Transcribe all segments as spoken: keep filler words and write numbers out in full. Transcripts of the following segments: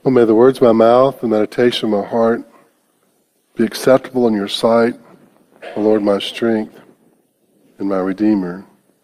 Oh, may the words of my mouth, the meditation of my heart be acceptable in your sight, O Lord, my strength and my Redeemer.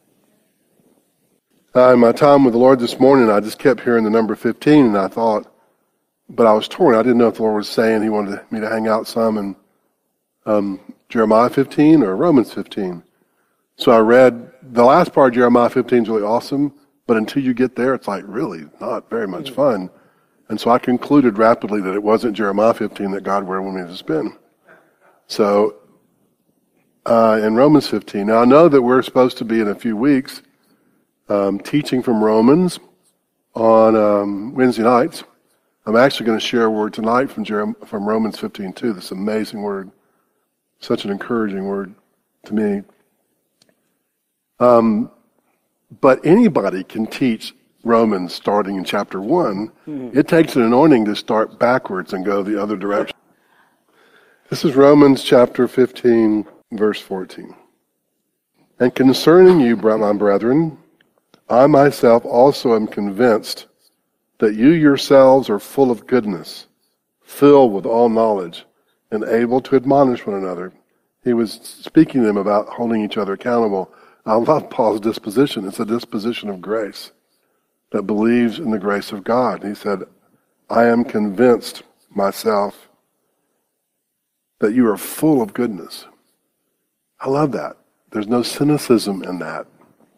Uh, in my time with the Lord this morning, I just kept hearing the number fifteen, and I thought, but I was torn. I didn't know if the Lord was saying He wanted me to hang out some in um, Jeremiah fifteen or Romans fifteen. So I read the last part of Jeremiah fifteen is really awesome, but until you get there, it's like really not very much fun. And so I concluded rapidly that it wasn't Jeremiah fifteen that God wanted me to spend. So uh, in Romans fifteen, now I know that we're supposed to be in a few weeks um, teaching from Romans on um, Wednesday nights. I'm actually going to share a word tonight from Jerem- from Romans fifteen too. This amazing word, such an encouraging word to me. Um, but anybody can teach Romans starting in chapter one. Mm-hmm. It takes an anointing to start backwards and go the other direction. This is Romans chapter fifteen, verse fourteen. And concerning you, my brethren, I myself also am convinced that you yourselves are full of goodness, filled with all knowledge, and able to admonish one another. He was speaking to them about holding each other accountable. I love Paul's disposition. It's a disposition of grace that believes in the grace of God. He said, I am convinced myself that you are full of goodness. I love that. There's no cynicism in that.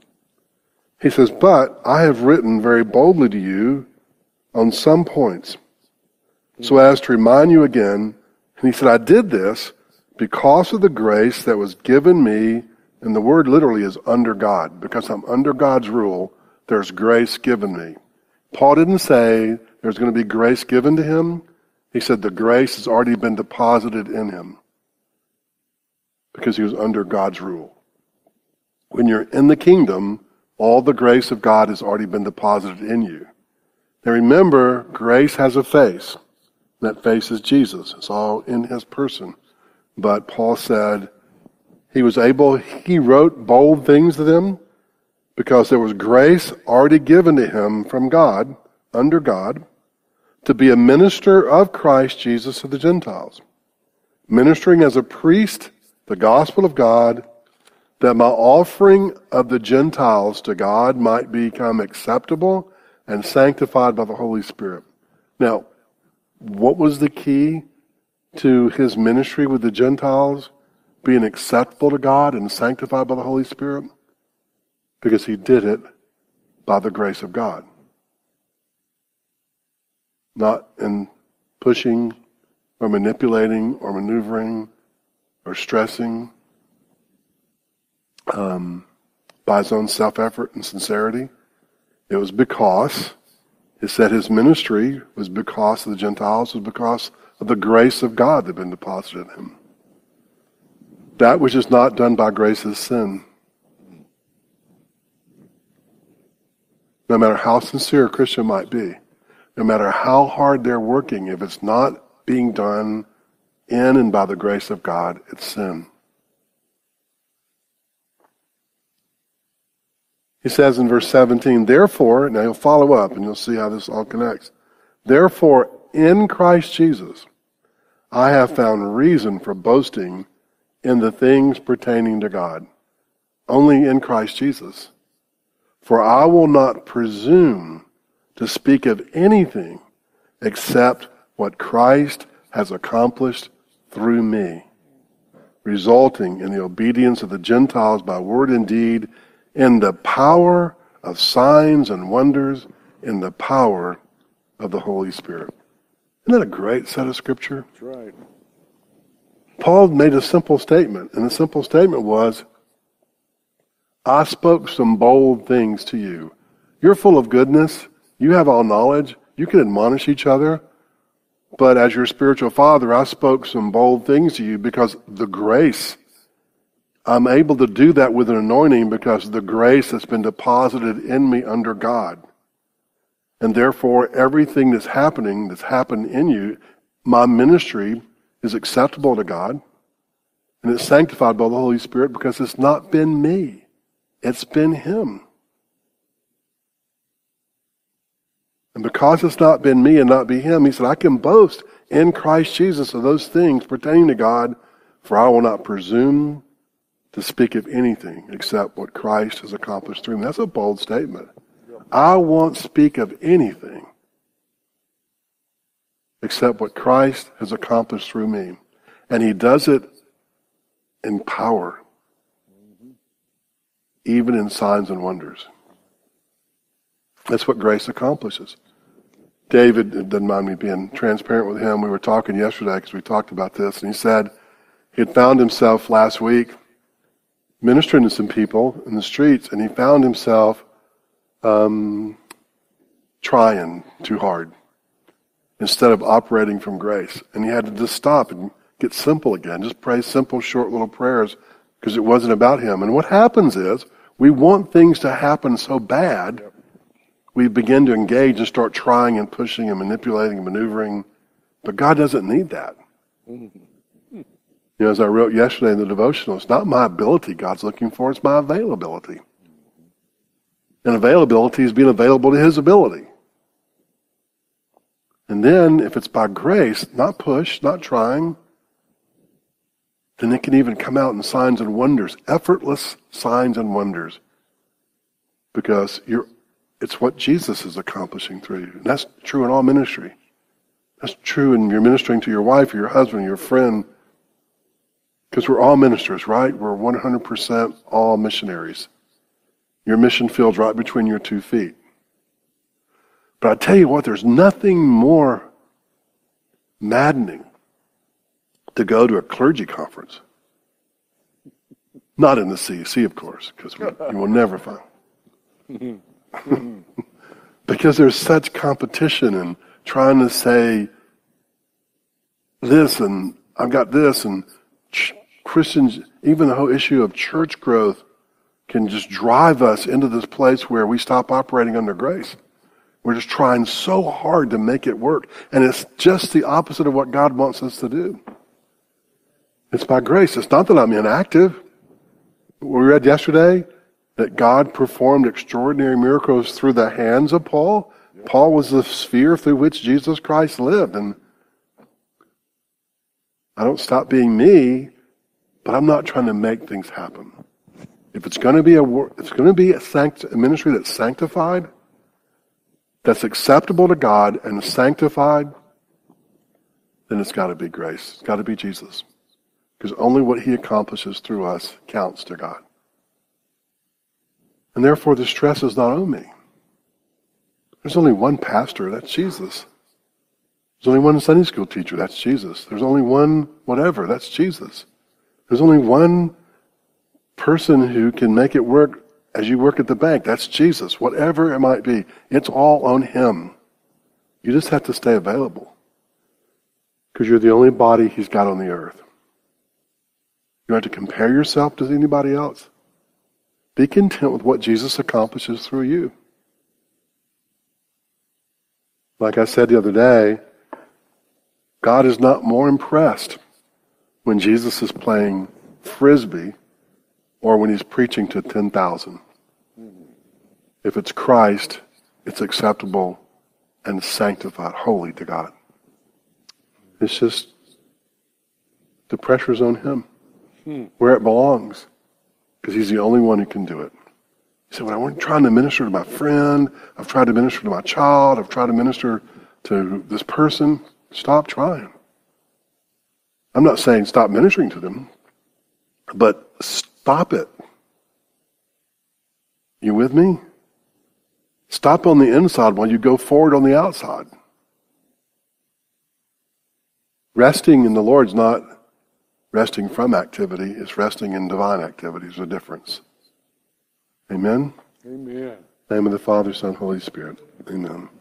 He says, but I have written very boldly to you on some points, so as to remind you again. And he said, I did this because of the grace that was given me, and the word literally is under God. Because I'm under God's rule, there's grace given me. Paul didn't say there's going to be grace given to him. He said the grace has already been deposited in him because he was under God's rule. When you're in the kingdom, all the grace of God has already been deposited in you. Now remember, grace has a face. That face is Jesus. It's all in his person. But Paul said he was able, he wrote bold things to them because there was grace already given to him from God, under God, to be a minister of Christ Jesus to the Gentiles, ministering as a priest the gospel of God, that my offering of the Gentiles to God might become acceptable and sanctified by the Holy Spirit. Now, what was the key to his ministry with the Gentiles being acceptable to God and sanctified by the Holy Spirit? Because he did it by the grace of God. Not in pushing or manipulating or maneuvering or stressing um, by his own self-effort and sincerity. It was because, it said his ministry was because of the Gentiles, was because of the grace of God that had been deposited in him. That which is not done by grace is sin. No matter how sincere a Christian might be, no matter how hard they're working, if it's not being done in and by the grace of God, it's sin. He says in verse seventeen, therefore, now he'll follow up and you'll see how this all connects. Therefore, in Christ Jesus, I have found reason for boasting in the things pertaining to God. Only in Christ Jesus. For I will not presume to speak of anything except what Christ has accomplished through me, resulting in the obedience of the Gentiles by word and deed, in the power of signs and wonders, in the power of the Holy Spirit. Isn't that a great set of scripture? That's right. Paul made a simple statement, and the simple statement was, I spoke some bold things to you. You're full of goodness. You have all knowledge. You can admonish each other. But as your spiritual father, I spoke some bold things to you because the grace, I'm able to do that with an anointing because of the grace that's been deposited in me under God. And therefore, everything that's happening, that's happened in you, my ministry is acceptable to God. And it's sanctified by the Holy Spirit because it's not been me. It's been him. And because it's not been me and not be him, he said, I can boast in Christ Jesus of those things pertaining to God, for I will not presume to speak of anything except what Christ has accomplished through me. That's a bold statement. I won't speak of anything except what Christ has accomplished through me. And he does it in power, even in signs and wonders. That's what grace accomplishes. David, it doesn't mind me being transparent with him, we were talking yesterday because we talked about this, and he said he had found himself last week ministering to some people in the streets, and he found himself um, trying too hard instead of operating from grace. And he had to just stop and get simple again, just pray simple, short little prayers because it wasn't about him. And what happens is we want things to happen so bad, we begin to engage and start trying and pushing and manipulating and maneuvering. But God doesn't need that. You know, as I wrote yesterday in the devotional, it's not my ability God's looking for, it's my availability. And availability is being available to his ability. And then, if it's by grace, not push, not trying, then it can even come out in signs and wonders, effortless signs and wonders. Because you're It's what Jesus is accomplishing through you. And that's true in all ministry. That's true in your ministering to your wife or your husband or your friend. Because we're all ministers, right? We're one hundred percent all missionaries. Your mission field's right between your two feet. But I tell you what, there's nothing more maddening to go to a clergy conference. Not in the C E C, of course, because you will never find. Because there's such competition and trying to say this and I've got this, and ch- Christians, even the whole issue of church growth can just drive us into this place where we stop operating under grace. We're just trying so hard to make it work, and it's just the opposite of what God wants us to do. It's by grace. It's not that I'm inactive. We read yesterday that God performed extraordinary miracles through the hands of Paul. Paul was the sphere through which Jesus Christ lived. And I don't stop being me, but I'm not trying to make things happen. If it's going to be a it's going to be a, sanct, a ministry that's sanctified, that's acceptable to God and sanctified, then it's got to be grace. It's got to be Jesus. Because only what he accomplishes through us counts to God. And therefore, the stress is not on me. There's only one pastor, that's Jesus. There's only one Sunday school teacher, that's Jesus. There's only one whatever, that's Jesus. There's only one person who can make it work as you work at the bank, that's Jesus. Whatever it might be, it's all on him. You just have to stay available. Because you're the only body he's got on the earth. You don't have to compare yourself to anybody else. Be content with what Jesus accomplishes through you. Like I said the other day, God is not more impressed when Jesus is playing Frisbee or when he's preaching to ten thousand. If it's Christ, it's acceptable and sanctified, holy to God. It's just, the pressure's on him, hmm. where it belongs. Because he's the only one who can do it. He said, well, I'm trying to minister to my friend. I've tried to minister to my child. I've tried to minister to this person. Stop trying. I'm not saying stop ministering to them, but stop it. You with me? Stop on the inside while you go forward on the outside. Resting in the Lord's not resting from activity, it's resting in divine activity. There's a difference. Amen? Amen. In the name of the Father, Son, Holy Spirit. Amen.